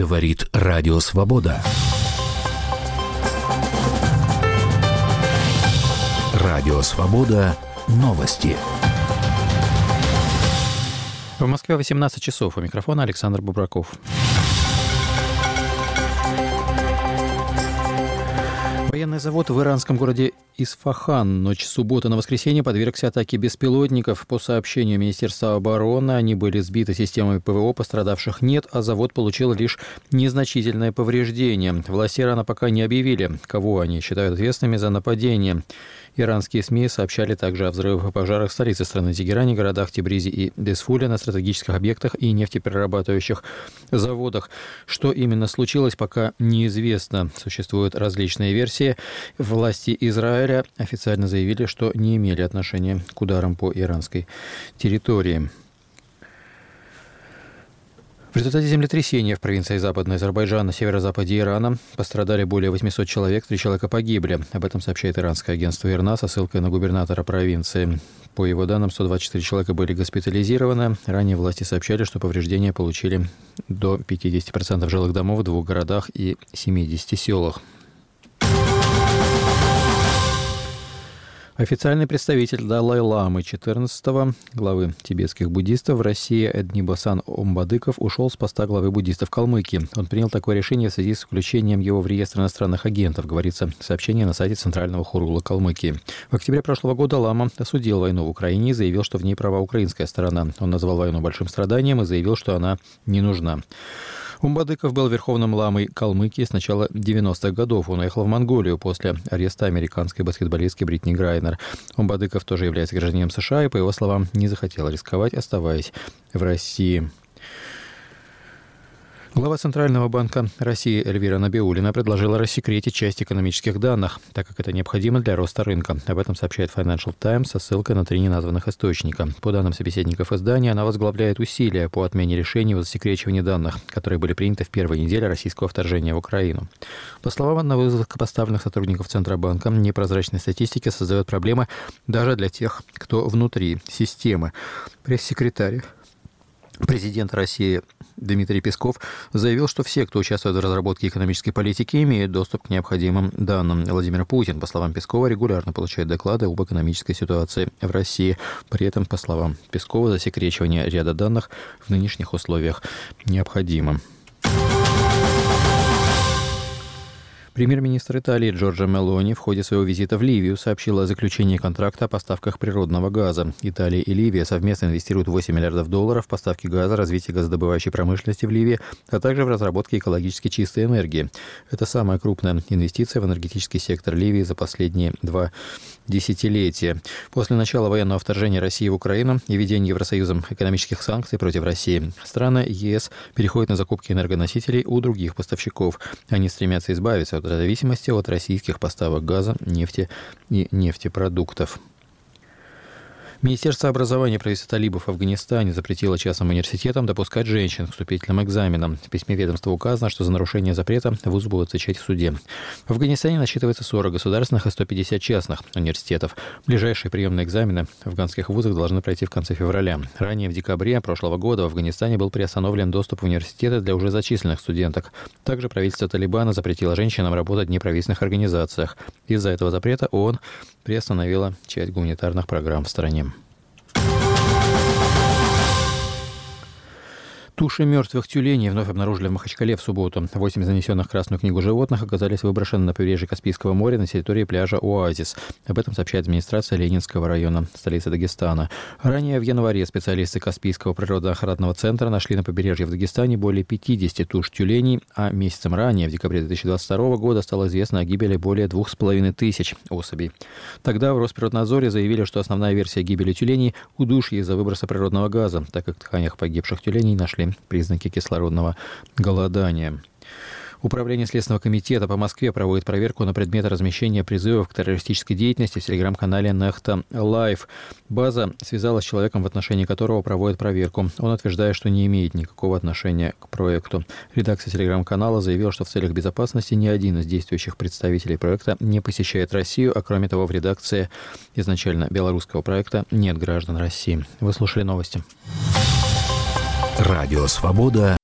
Говорит Радио Свобода. Радио Свобода. Новости. В Москве 18 часов. У микрофона Александр Бубраков. Военный завод в иранском городе Исфахан ночь с субботы на воскресенье подвергся атаке беспилотников. По сообщению Министерства обороны, они были сбиты системами ПВО, пострадавших нет, а завод получил лишь незначительное повреждение. Власти Ирана пока не объявили, кого они считают ответственными за нападение. Иранские СМИ сообщали также о взрывах и пожарах в столице страны Тегеране, городах Тебризе и Дисфуле, на стратегических объектах и нефтеперерабатывающих заводах. Что именно случилось, пока неизвестно. Существуют различные версии. Власти Израиля официально заявили, что не имели отношения к ударам по иранской территории. В результате землетрясения в провинции Западный Азербайджан на северо-западе Ирана пострадали более 800 человек, 3 человека погибли. Об этом сообщает иранское агентство ИРНА со ссылкой на губернатора провинции. По его данным, 124 человека были госпитализированы. Ранее власти сообщали, что повреждения получили до 50% жилых домов в 2 городах и 70 селах. Официальный представитель Далай-ламы XIV, главы тибетских буддистов в России Эднибасан Омбадыков ушел с поста главы буддистов Калмыкии. Он принял такое решение в связи с включением его в реестр иностранных агентов, говорится в сообщении на сайте Центрального хурула Калмыкии. В октябре прошлого года Лама осудил войну в Украине и заявил, что в ней права украинская сторона. Он назвал войну большим страданием и заявил, что она не нужна. Омбадыков был верховным ламой Калмыкии с начала 90-х годов. Он уехал в Монголию после ареста американской баскетболистки Бритни Грайнер. Омбадыков тоже является гражданином США и, по его словам, не захотел рисковать, оставаясь в России. Глава Центрального банка России Эльвира Набиуллина предложила рассекретить часть экономических данных, так как это необходимо для роста рынка. Об этом сообщает Financial Times со ссылкой на 3 неназванных источника. По данным собеседников издания, она возглавляет усилия по отмене решений о засекречивании данных, которые были приняты в первой неделе российского вторжения в Украину. По словам одного из высокопоставленных сотрудников Центробанка, непрозрачность статистики создает проблемы даже для тех, кто внутри системы. Пресс-секретарь президента России Дмитрий Песков заявил, что все, кто участвует в разработке экономической политики, имеют доступ к необходимым данным. Владимир Путин, по словам Пескова, регулярно получает доклады об экономической ситуации в России. При этом, по словам Пескова, засекречивание ряда данных в нынешних условиях необходимо. Премьер-министр Италии Джорджа Мелони в ходе своего визита в Ливию сообщил о заключении контракта о поставках природного газа. Италия и Ливия совместно инвестируют $8 миллиардов в поставки газа, развитие газодобывающей промышленности в Ливии, а также в разработке экологически чистой энергии. Это самая крупная инвестиция в энергетический сектор Ливии за последние 2 десятилетия. После начала военного вторжения России в Украину и введения Евросоюзом экономических санкций против России, страны ЕС переходят на закупки энергоносителей у других поставщиков. Они стремятся избавиться от зависимости от российских поставок газа, нефти и нефтепродуктов. Министерство образования правительства талибов в Афганистане запретило частным университетам допускать женщин к вступительным экзаменам. В письме ведомства указано, что за нарушение запрета вузы будут отвечать в суде. В Афганистане насчитывается 40 государственных и 150 частных университетов. Ближайшие приемные экзамены в афганских вузах должны пройти в конце февраля. Ранее, в декабре прошлого года, в Афганистане был приостановлен доступ в университеты для уже зачисленных студенток. Также правительство Талибана запретило женщинам работать в неправительственных организациях. Из-за этого запрета ООН приостановила часть гуманитарных программ в стране. Туши мертвых тюленей вновь обнаружили в Махачкале в субботу. 8 занесенных в Красную книгу животных оказались выброшены на побережье Каспийского моря на территории пляжа «Оазис». Об этом сообщает администрация Ленинского района столицы Дагестана. Ранее в январе специалисты Каспийского природоохранного центра нашли на побережье в Дагестане более 50 туш тюленей, а месяцем ранее, в декабре 2022 года, стало известно о гибели более 2500 особей. Тогда в Росприроднадзоре заявили, что основная версия гибели тюленей – удушье из-за выброса природного газа, так как в тканях погибших тюленей нашли признаки кислородного голодания. Управление Следственного комитета по Москве проводит проверку на предмет размещения призывов к террористической деятельности в телеграм-канале Нехта Лайв. База связалась с человеком, в отношении которого проводит проверку. Он утверждает, что не имеет никакого отношения к проекту. Редакция телеграм-канала заявила, что в целях безопасности ни один из действующих представителей проекта не посещает Россию, а кроме того, в редакции изначально белорусского проекта нет граждан России. Вы слушали новости. Радио «Свобода».